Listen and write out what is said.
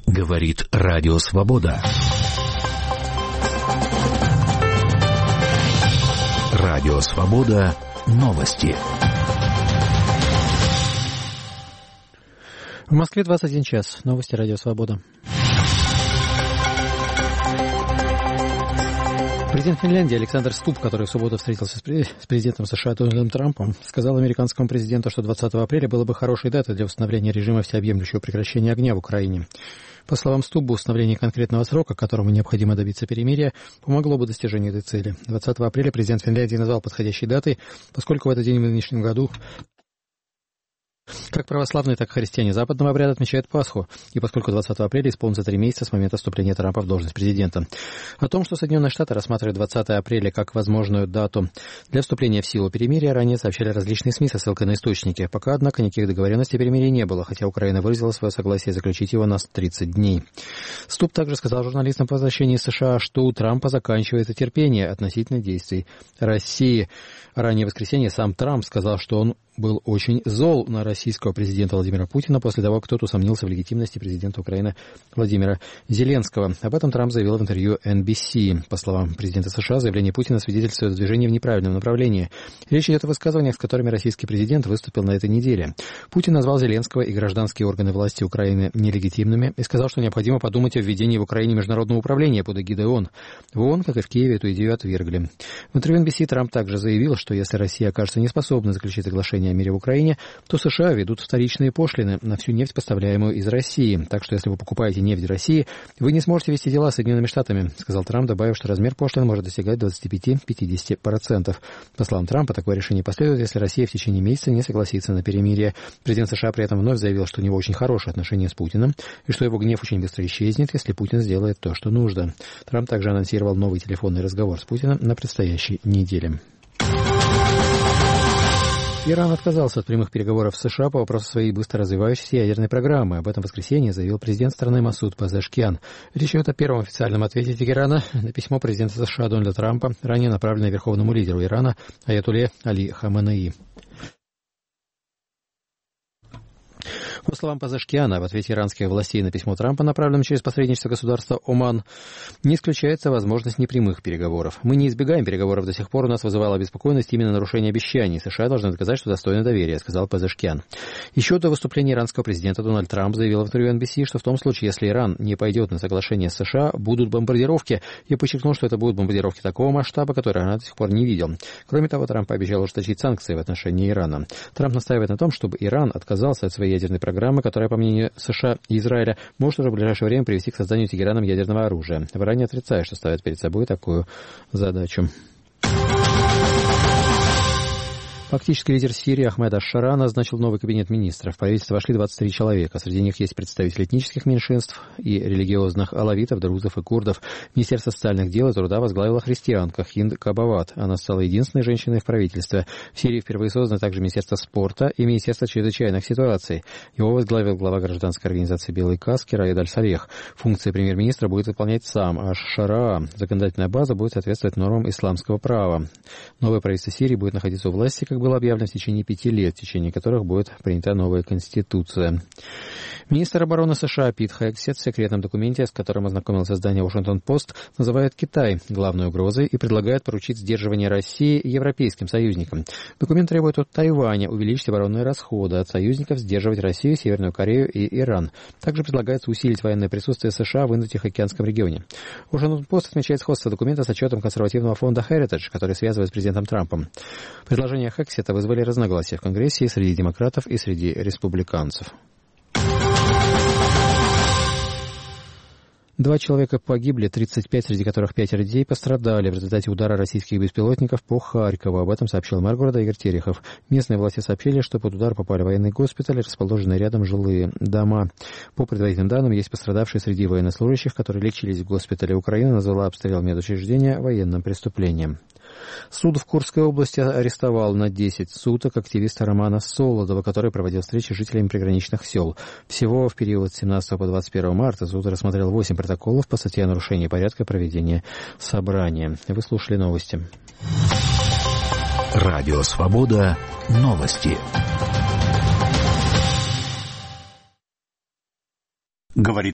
Говорит Радио Свобода. Радио Свобода. Новости. В Москве 21 час. Новости Радио Свобода. Президент Финляндии Александр Стуб, который в субботу встретился с президентом США Дональдом Трампом, сказал американскому президенту, что 20 апреля было бы хорошей датой для установления режима всеобъемлющего прекращения огня в Украине. По словам Стубба, установление конкретного срока, к которому необходимо добиться перемирия, помогло бы достижению этой цели. 20 апреля президент Финляндии назвал подходящей датой, поскольку в этот день в нынешнем году как православные, так и христиане западного обряда отмечают Пасху, и поскольку 20 апреля исполнится 3 месяца с момента вступления Трампа в должность президента. О том, что Соединенные Штаты рассматривают 20 апреля как возможную дату для вступления в силу перемирия, ранее сообщали различные СМИ со ссылкой на источники. Пока, однако, никаких договоренностей о перемирии не было, хотя Украина выразила свое согласие заключить его на 30 дней. Стуб также сказал журналистам по возвращении из США, что у Трампа заканчивается терпение относительно действий России. Ранее в воскресенье сам Трамп сказал, что он был очень зол на российского президента Владимира Путина после того, как тот усомнился в легитимности президента Украины Владимира Зеленского. Об этом Трамп заявил в интервью NBC. По словам президента США, заявление Путина свидетельствует о движении в неправильном направлении. Речь идет о высказываниях, с которыми российский президент выступил на этой неделе. Путин назвал Зеленского и гражданские органы власти Украины нелегитимными и сказал, что необходимо подумать о введении в Украине международного управления под эгидой ООН. В ООН, как и в Киеве, эту идею отвергли. В интервью NBC Трамп также заявил, что если Россия окажется неспособной заключить соглашение о мире в Украине, то США ведут вторичные пошлины на всю нефть, поставляемую из России. Так что если вы покупаете нефть в России, вы не сможете вести дела с Соединенными Штатами, сказал Трамп, добавив, что размер пошлин может достигать 25-50%. По словам Трампа, такое решение последует, если Россия в течение месяца не согласится на перемирие. Президент США при этом вновь заявил, что у него очень хорошие отношения с Путиным и что его гнев очень быстро исчезнет, если Путин сделает то, что нужно. Трамп также анонсировал новый телефонный разговор с Путиным на предстоящей неделе. Иран отказался от прямых переговоров с США по вопросу своей быстро развивающейся ядерной программы. Об этом в воскресенье заявил президент страны Масуд Пазешкиан. Речь идет о первом официальном ответе Тегерана на письмо президента США Дональда Трампа, ранее направленное верховному лидеру Ирана Аятолле Али Хаменеи. По словам Пазешкиана, в ответе иранских властей на письмо Трампа, направленное через посредничество государства Оман, не исключается возможность непрямых переговоров. Мы не избегаем переговоров до сих пор, у нас вызывало обеспокоенность именно нарушение обещаний. США должны доказать, что достойны доверия, сказал Пазешкиан. Еще до выступления иранского президента Дональд Трамп заявил в интервью NBC, что в том случае, если Иран не пойдет на соглашение с США, будут бомбардировки, и подчеркнул, что это будут бомбардировки такого масштаба, который Иран до сих пор не видел. Кроме того, Трамп обещал ужесточить санкции в отношении Ирана. Трамп настаивает на том, чтобы Иран отказался от своей ядерной программы, которая, по мнению США и Израиля, может уже в ближайшее время привести к созданию Тегераном ядерного оружия. В Иране отрицает, что ставит перед собой такую задачу. Фактически лидер Сирии Ахмед аш-Шара назначил новый кабинет министров. В правительство вошли 23 человека. Среди них есть представители этнических меньшинств и религиозных алавитов, друзов и курдов. Министерство социальных дел и труда возглавила христианка Хинд Кабават. Она стала единственной женщиной в правительстве. В Сирии впервые создано также Министерство спорта и Министерство чрезвычайных ситуаций. Его возглавил глава гражданской организации «Белой каски» Раид Аль-Салех. Функции премьер-министра будет выполнять сам аш-Шара. Законодательная база будет соответствовать нормам исламского права. Новое правительство Сирии будет находиться у власти, как было объявлено, в течение 5 лет, в течение которых будет принята новая конституция. Министр обороны США Пит Хексет в секретном документе, с которым ознакомился издание «Вашингтон-Пост», называет Китай главной угрозой и предлагает поручить сдерживание России европейским союзникам. Документ требует от Тайваня увеличить оборонные расходы, от союзников сдерживать Россию, Северную Корею и Иран. Также предлагается усилить военное присутствие США в Индо-Тихоокеанском регионе. «Вашингтон-Пост» отмечает сходство документа с отчетом консервативного фонда Heritage, который связывает с президентом Трампом. Предложения Хексета вызвали разногласия в Конгрессе и среди демократов, и среди республиканцев. 2 человека погибли, 35, среди которых 5 детей, пострадали в результате удара российских беспилотников по Харькову. Об этом сообщил мэр города Игорь Терехов. Местные власти сообщили, что под удар попали военный госпиталь, расположенные рядом жилые дома. По предварительным данным, есть пострадавшие среди военнослужащих, которые лечились в госпитале. Украина назвала обстрел медучреждения военным преступлением. Суд в Курской области арестовал на 10 суток активиста Романа Солодова, который проводил встречи с жителями приграничных сел. Всего в период с 17 по 21 марта суд рассмотрел 8 протоколов по статье о нарушении порядка проведения собрания. Вы слушали новости. Радио Свобода. Новости. Говорит